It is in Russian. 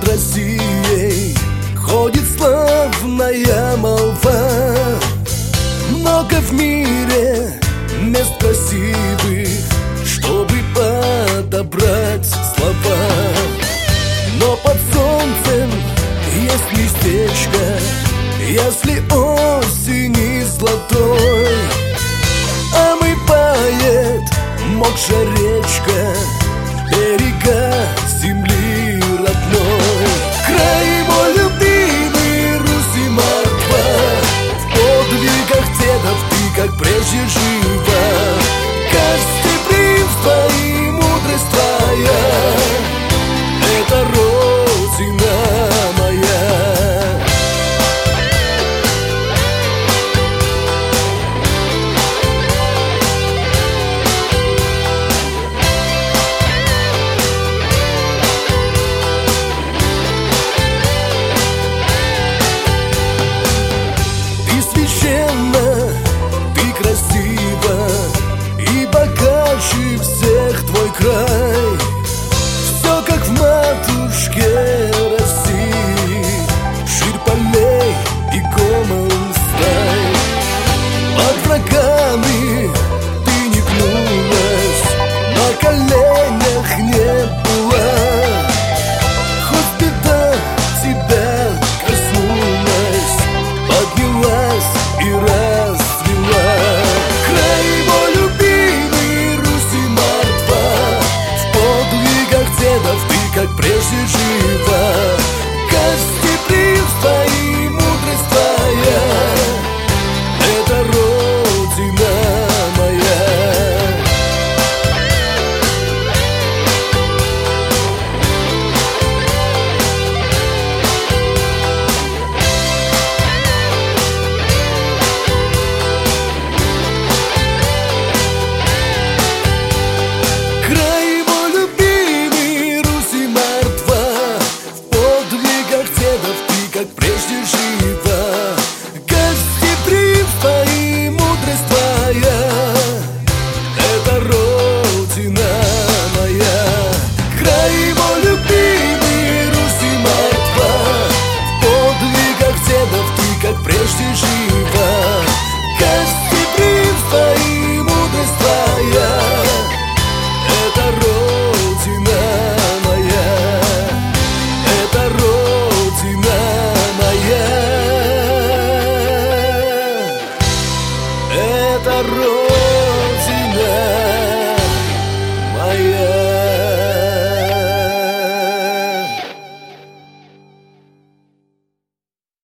Над Россией ходит славная молва. Много в мире мест красивых, чтобы подобрать слова. Но под солнцем есть местечко, если осени золотой, а мывает мокшая речка берега земли родной. Край мой любимый, Русь и Мордва, в подвигах дедов ты, как прежде, жива. Гостеприимство и мудрость твоя — это Родина моя. Всех твой край, все как в матушке России, ширь полей и гомон стай. Под врагами ты не гнулась, на коленях не была. Хоть беда тебя коснулась, поднялась и расцвела. Край мой любимый, Русь и Мордва, в подвигах дедов ты, как прежде, жива. Гостеприимство и мудрость твоя — это Родина моя. Край мой любимый, Русь и Мордва, в подвигах дедов ты, как прежде, жива. Гостеприимство и мудрость твоя — это Родина моя. Край мой любимый, Русь и Мордва, в подвигах дедов ты, как прежде, жива. Гостеприимство и мудрость твоя — это Родина моя, это Родина моя, это Родина.